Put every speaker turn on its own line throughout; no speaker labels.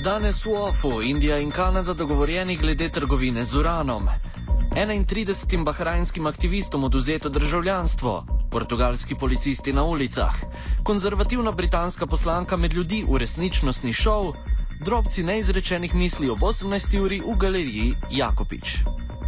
Danes v OFU Indija in Kanada dogovorjeni glede trgovine z uranom. 31 bahrajnskim aktivistom oduzeto državljanstvo. Portugalski policisti na ulicah. Konzervativna britanska poslanka med ljudi v resničnostni šov. Drobci neizrečenih misli ob 18. uri v galeriji Jakopič.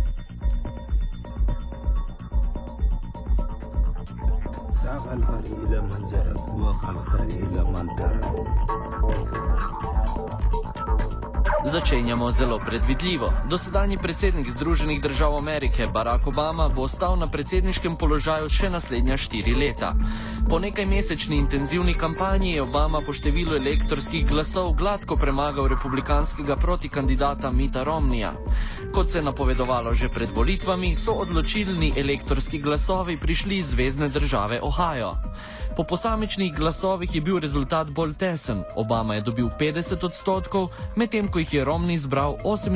Začenjamo zelo predvidljivo. Dosedanji predsednik Združenih držav Amerike Barack Obama bo ostal na predsedniškem položaju še naslednja 4 leta. Po nekajmesečni intenzivni kampanji je Obama po številu elektorskih glasov gladko premagal republikanskega protikandidata Mitta Romneyja. Kot se je napovedovalo že pred volitvami, so odločilni elektorski glasovi prišli iz zvezne države Ohio. Po posamičnih glasovih je bil rezultat bolj tesen. Obama je dobil 50%, medtem ko jih je Romney zbral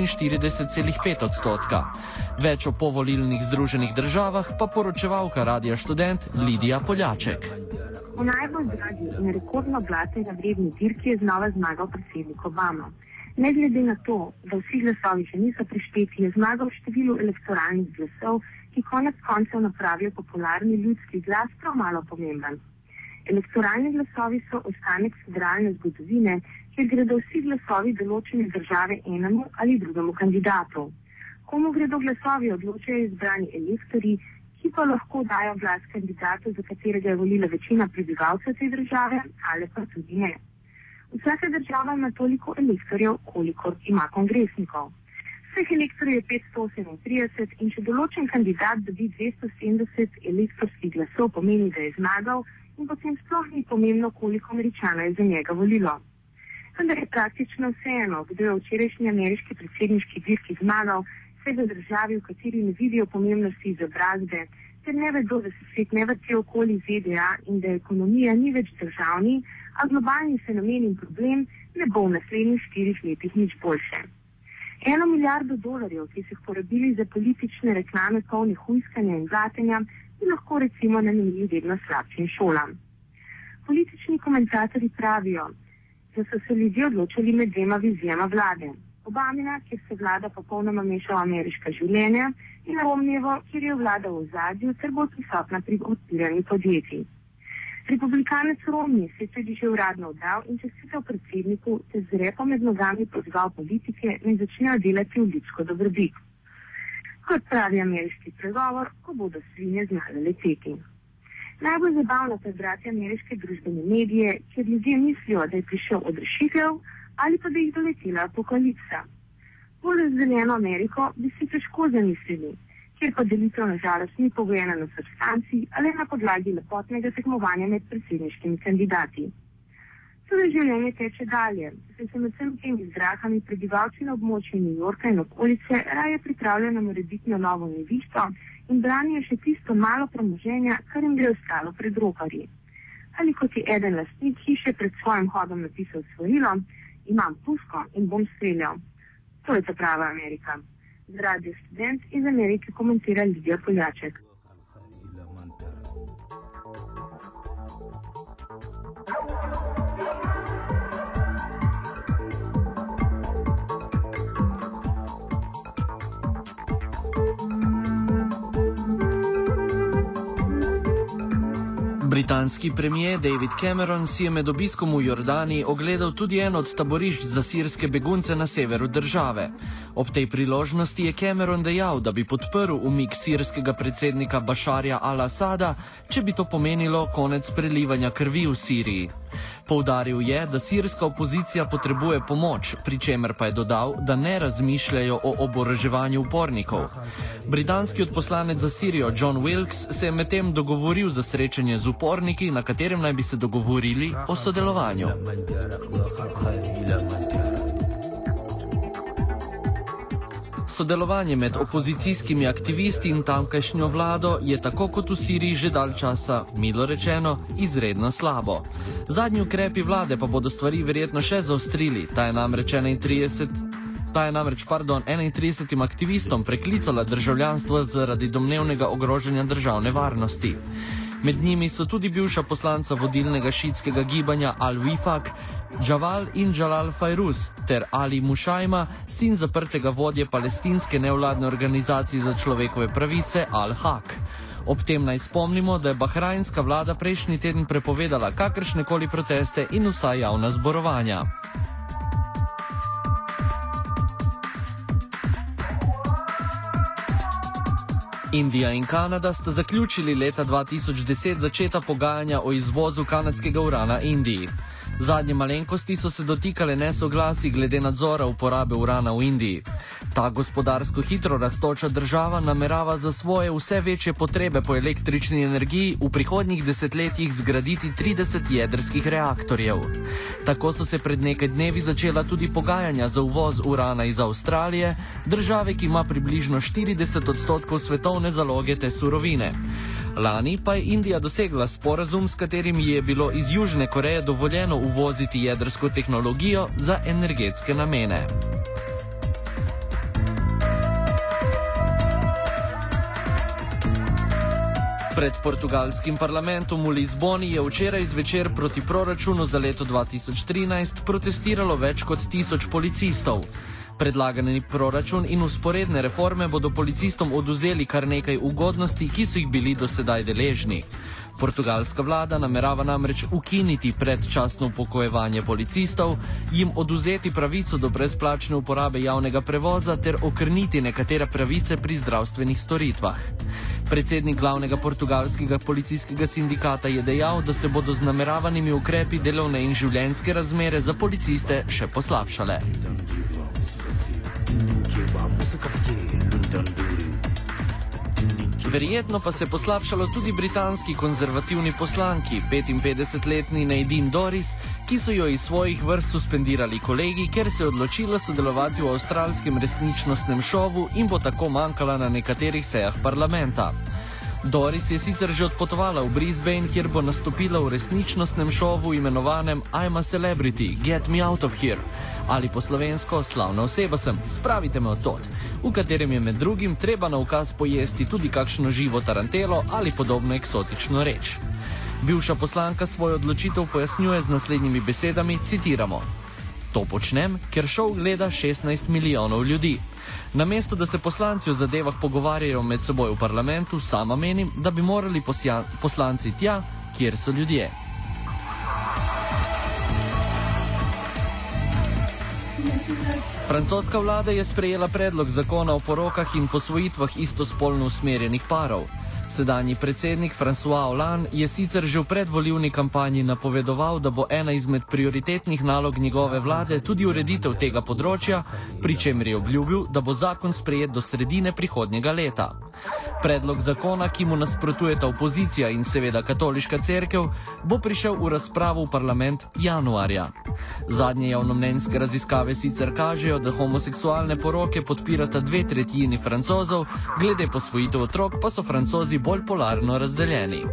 48,5%. Več o povolilnih Združenih državah pa poročevalka Radia Študent Lidija Poljaček.
V najbolj dragi in rekordno blaten vredni dirki je znova zmagal predsednik Obama. Ne glede na to, da vsi glasovi še niso prišteti, je zmagal v številu elektoralnih glasov, ki konec koncev napravijo popularni ljudski glas prav malo pomemben. Elektoralni glasovi so ostanek federalne zgodovine, kjer gredo vsi glasovi določene države enemu ali drugemu kandidatu. Komu gredo glasovi, odločajo izbrani elektori, ki pa lahko dajo glas kandidatu, za katerega je volila večina prebivalcev te države, ali pa tudi ne. Vsaka država ima toliko elektorjev, kolikor ima kongresnikov. Vseh elektorjev je 538 in če določen kandidat dobi 270 elektorskih glasov, pomeni, da je zmagal, in potem sploh ni pomembno, koliko Američanov je za njega volilo. Vendar je praktično vseeno, kdo je včerajšnji ameriški predsedniški dirki zmagal, vse v državi, v kateri ne vidijo pomembnosti izobrazbe, ter ne vedo, da se svet ne vrti okoli ZDA in da ekonomija ni več državni, a globalni fenomen in problem ne bo v naslednjih 4 letih nič boljše. 1 milijardo dolarjev, ki so jih porabili za politične reklame polne hujskanja in blatenja, bi lahko recimo namenili vedno slabšim šolam. Politični komentatorji pravijo, da so se ljudje odločili med dvema vizijama vlade. Obamina, kjer se vlada popolnoma meša v ameriška življenja, in Romneyjevo, kjer je vlada v ozadju ter bolj prisotna pri odpiranju podjetij. Republikanec Romney se je tudi že uradno oddal in čestital predsedniku ter z repom med nogami pozval politike, naj začnejo delati v ljudsko dobrobit. Kot pravi ameriški pregovor, ko bodo svinje znale leteti. Najbolj zabavno pa je brati ameriške družbene medije, kjer ljudje mislijo, da je prišel odrešitev ali pa da jih doletela apokalipsa. Bolj razdeljeno Ameriko bi si težko zamislili, kjer pa delitev nažalost ni pogojena na substanci, ali na podlagi lepotnega tekmovanja med predsedniškimi kandidati. Tudi življenje teče dalje, saj se med vsem temi zdrahami prebivalci na območju New Yorka in okolice raje pripravljajo na morebitno novo nevišto in branijo še tisto malo premoženja, kar jim gre ostalo pred roparji. Ali kot je eden lastnik hiše pred svojim hodom napisal svarilo, imam puško in bom streljal. To je ta prava Amerika. Z Radio Študent iz Amerike komentira Lidija Poljaček.
Britanski premier David Cameron si je med obiskom v Jordani ogledal tudi eno od taborišč za sirske begunce na severu države. Ob tej priložnosti je Cameron dejal, da bi podprl umik sirskega predsednika Bašarja al-Asada, če bi to pomenilo konec prelivanja krvi v Siriji. Poudaril je, da sirska opozicija potrebuje pomoč, pri čemer pa je dodal, da ne razmišljajo o oboroževanju upornikov. Britanski odposlanec za Sirijo John Wilkes se je medtem dogovoril za srečanje z uporniki, na katerem naj bi se dogovorili o sodelovanju. Sodelovanje med opozicijskimi aktivisti in tamkajšnjo vlado je tako kot v Siriji že dalj časa, milo rečeno, izredno slabo. Zadnji ukrepi vlade pa bodo stvari verjetno še zaostrili, ta je namreč 31 aktivistom preklicala državljanstvo zaradi domnevnega ogrožanja državne varnosti. Med njimi so tudi bivša poslanca vodilnega šiitskega gibanja Al-Wifaq, Jawad in Jalal Fairuz, ter Ali Mušajma, sin zaprtega vodje palestinske nevladne organizacije za človekove pravice Al-Haq. Ob tem naj spomnimo, da je bahrajnska vlada prejšnji teden prepovedala kakršnekoli proteste in vsa javna zborovanja. Indija in Kanada sta zaključili leta 2010 začeta pogajanja o izvozu kanadskega urana Indiji. Zadnje malenkosti so se dotikale nesoglasij glede nadzora uporabe urana v Indiji. Ta gospodarsko hitro rastoča država namerava za svoje vse večje potrebe po električni energiji v prihodnjih desetletjih zgraditi 30 jedrskih reaktorjev. Tako so se pred nekaj dnevi začela tudi pogajanja za uvoz urana iz Avstralije, države, ki ima približno 40% svetovne zaloge te surovine. Lani pa je Indija dosegla sporazum, s katerim je bilo iz Južne Koreje dovoljeno uvoziti jedrsko tehnologijo za energetske namene. Pred portugalskim parlamentom v Lizboni je včeraj zvečer proti proračunu za leto 2013 protestiralo več kot 1000 policistov. Predlagani proračun in usporedne reforme bodo policistom oduzeli kar nekaj ugodnosti, ki so jih bili do sedaj deležni. Portugalska vlada namerava namreč ukiniti predčasno upokojevanje policistov, jim oduzeti pravico do brezplačne uporabe javnega prevoza ter okrniti nekatere pravice pri zdravstvenih storitvah. Predsednik glavnega portugalskega policijskega sindikata je dejal, da se bodo z nameravanimi ukrepi delovne in življenjske razmere za policiste še poslabšale. Verjetno pa se je poslabšalo tudi britanski konzervativni poslanki, 55-letni Nadine Dorries, ki so jo iz svojih vrst suspendirali kolegi, ker se je odločila sodelovati v avstralskem resničnostnem šovu in bo tako manjkala na nekaterih sejah parlamenta. Dorries je sicer že odpotovala v Brisbane, kjer bo nastopila v resničnostnem šovu imenovanem I'm a Celebrity, Get Me Out of Here, ali po slovensko Slavna oseba sem, spravite me od tod, v katerem je med drugim treba na ukaz pojesti tudi kakšno živo tarantelo ali podobno eksotično reč. Bivša poslanka svojo odločitev pojasnjuje z naslednjimi besedami, citiramo: To počnem, ker šov gleda 16 milijonov ljudi. Namesto, da se poslanci o zadevah pogovarjajo med seboj v parlamentu, sama menim, da bi morali poslanci tja, kjer so ljudje. Francoska vlada je sprejela predlog zakona o porokah in posvojitvah istospolno usmerjenih parov. Sedanji predsednik François Hollande je sicer že v predvolilni kampanji napovedoval, da bo ena izmed prioritetnih nalog njegove vlade tudi ureditev tega področja, pri čemer je obljubil, da bo zakon sprejet do sredine prihodnjega leta. Predlog zakona, ki mu nasprotujeta opozicija in seveda katoliška cerkev, bo prišel v razpravo v parlament januarja. Zadnje javnomnenjske raziskave sicer kažejo, da homoseksualne poroke podpirata 2/3 Francozov, glede posvojitev otrok pa so Francozi bolj polarno razdeljeni.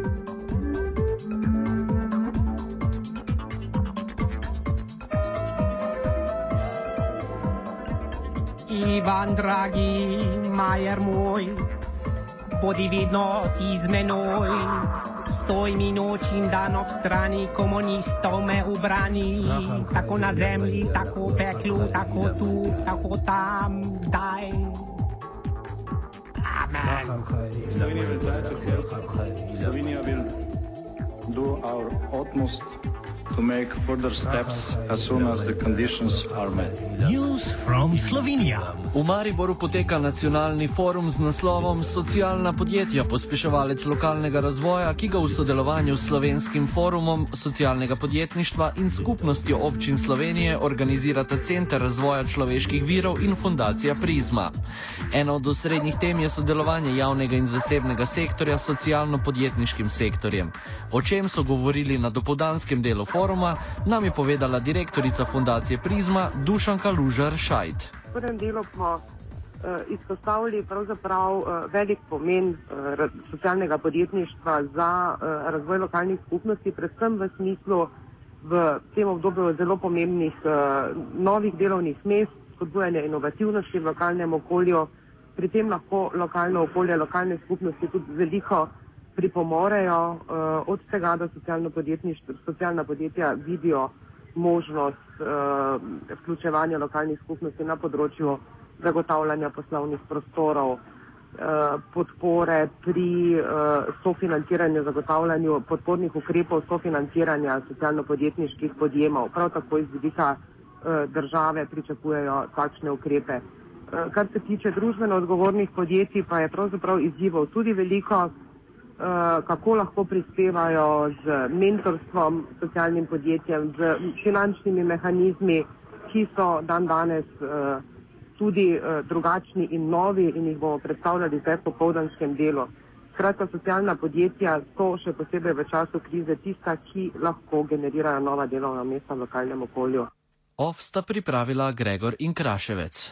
Ivan, dragi Majer moj, bodi vedno ti z menoj. Stoj mi noč in dan ob strani, komunistov me ubrani. Tako na zemlji, tako v peklu, tako tu, tako tam, zdaj.
Slovenia will do our utmost to make further steps as soon as the conditions are met.
News from Slovenia.
V Mariboru poteka nacionalni forum z naslovom Socialna podjetja, pospeševalec lokalnega razvoja, ki ga v sodelovanju s Slovenskim forumom socialnega podjetništva in skupnostjo občin Slovenije organizirata Center razvoja človeških virov in fundacija Prizma. Ena od osrednjih tem je sodelovanje javnega in zasebnega sektorja s socialno-podjetniškim sektorjem. O čem so govorili na dopoldanskem delu foruma, nam je povedala direktorica fundacije Prizma Dušanka Lužar-Šajt.
V prvem delu smo izpostavili pravzaprav velik pomen socialnega podjetništva za razvoj lokalnih skupnosti, predvsem v smislu v tem obdobju zelo pomembnih novih delovnih mest, spodbujanja inovativnosti v lokalnem okolju. Pri tem lahko lokalno okolje, lokalne skupnosti tudi veliko pripomorejo od tega, da socialna podjetja vidijo možnost vključevanja lokalnih skupnosti na področju zagotavljanja poslovnih prostorov, podpore pri sofinanciranju, zagotavljanju podpornih ukrepov sofinanciranja socialno-podjetniških podjemov. Prav tako iz vidika države pričakujejo takšne ukrepe. Kar se tiče družbeno odgovornih podjetij, pa je pravzaprav izzivov tudi veliko, kako lahko prispevajo z mentorstvom socialnim podjetjem, z finančnimi mehanizmi, ki so danes tudi drugačni in novi in jih bomo predstavljali zdaj v popoldanskem delu. Skratka, socialna podjetja so še posebej v času krize tista, ki lahko generirajo nova delovna mesta v lokalnem okolju.
OF sta pripravila Gregor in Kraševec.